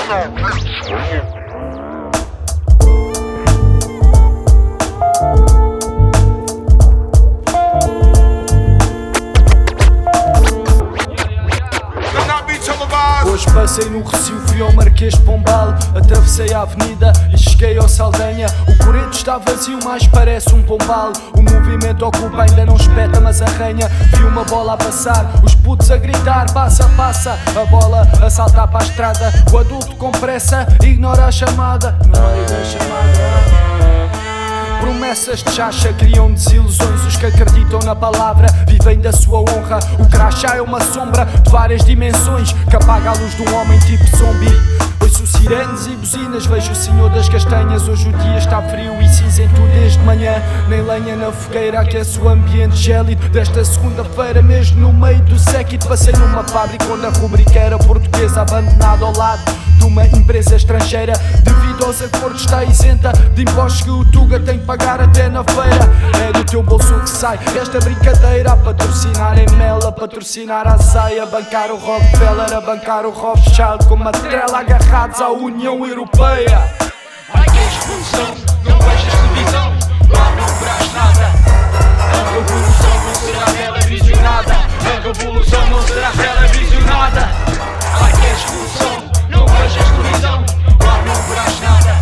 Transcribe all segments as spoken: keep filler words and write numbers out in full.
Hoje passei no Recio, fui ao Marquês de Pombal. Atravessei a avenida e cheguei ao Saldanha. O coreto está vazio, mas parece um pombal. O movimento ocupa, ainda não espeta, mas arranha. Vi uma bola a passar, os putos a gritar: passa, passa. A bola a saltar para a estrada. O adulto com pressa ignora a chamada. No meio da chamada, promessas de chacha criam desilusões. Os que acreditam na palavra vivem da sua honra. O crachá é uma sombra de várias dimensões que apaga a luz de um homem tipo zombie. Ouço sirenes e buzinas, vejo o senhor das castanhas. Hoje o dia está frio e cinzento desde manhã. Nem lenha na fogueira aquece o ambiente gélido desta segunda-feira, mesmo no meio do séquito. Passei numa fábrica onde a rubrica era portuguesa, abandonada ao lado de uma empresa estrangeira. Devido aos acordos está isenta de impostos que o Tuga tem que pagar até na feira. É do teu bolso que sai esta brincadeira. A patrocinar em mel, a patrocinar a saia, a bancar o Rockefeller, a bancar o Rothschild, com uma trela agarrados à União Europeia. Ai que expulsão, não vejas televisão, lá não verás nada. A revolução não será televisionada. A revolução não será televisionada. Ai que expulsão, não vejas televisão, lá não verás nada.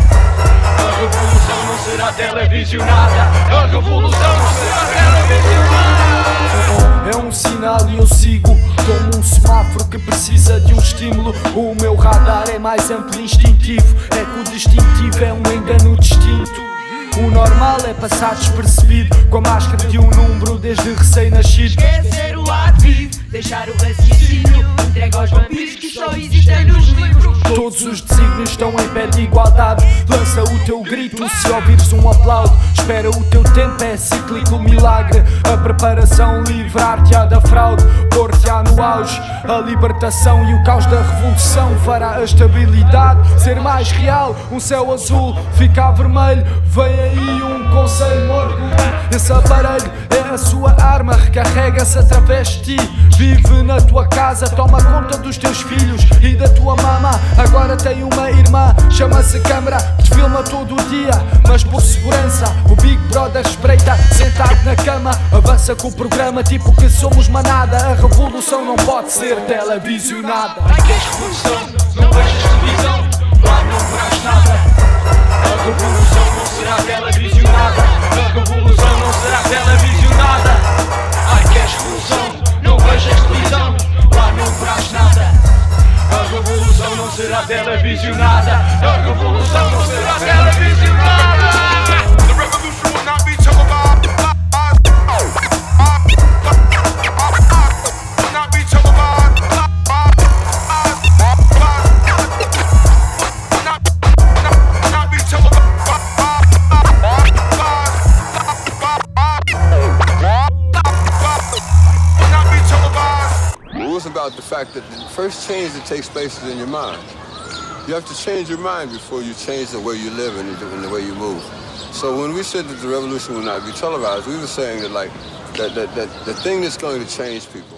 A revolução não será televisionada. A revolução não será televisionada. É um sinal e eu sigo como um semáforo que precisa de um estímulo. O meu radar é mais amplo e instintivo. É que o distintivo é um engano distinto. O normal é passar despercebido, com a máscara de um número desde recém-nascido. Esquecer o lado vivo, deixar o raciocínio entregue aos vampiros que só existem nos livros. Todos os desígnios estão em pé de igualdade. Lança o teu grito se ouvires um aplauso. Espera o teu tempo, é cíclico milagre. A preparação, livrar-te-á da fraude, pôr-te-á no auge. A libertação e o caos da revolução fará a estabilidade ser mais real. Um céu azul fica vermelho. Vem aí um conselho morgo. Esse aparelho é a sua arma, recarrega-se através de ti. Vive na tua casa, toma conta dos teus filhos e da tua mama. Agora tem uma irmã, chama-se câmara, que te filma todo o dia. Mas por segurança, o Big Brother espreita, sentado na cama. Avança com o programa, tipo que somos manada. A revolução não pode ser televisionada. Ai que expulsão, não vejas televisão, lá não verás nada. A revolução não será televisionada. A revolução não será televisionada. Ai que expulsão, não vejas televisão, lá não verás nada. A revolução não será televisionada. A revolução não será televisionada. The revolution will not be televised. Will not be televised. It's about the fact that the first change that takes place is in your mind. You have to change your mind before you change the way you live and the way you move. So when we said that the revolution will not be televised, we were saying that like that, that, that the thing that's going to change people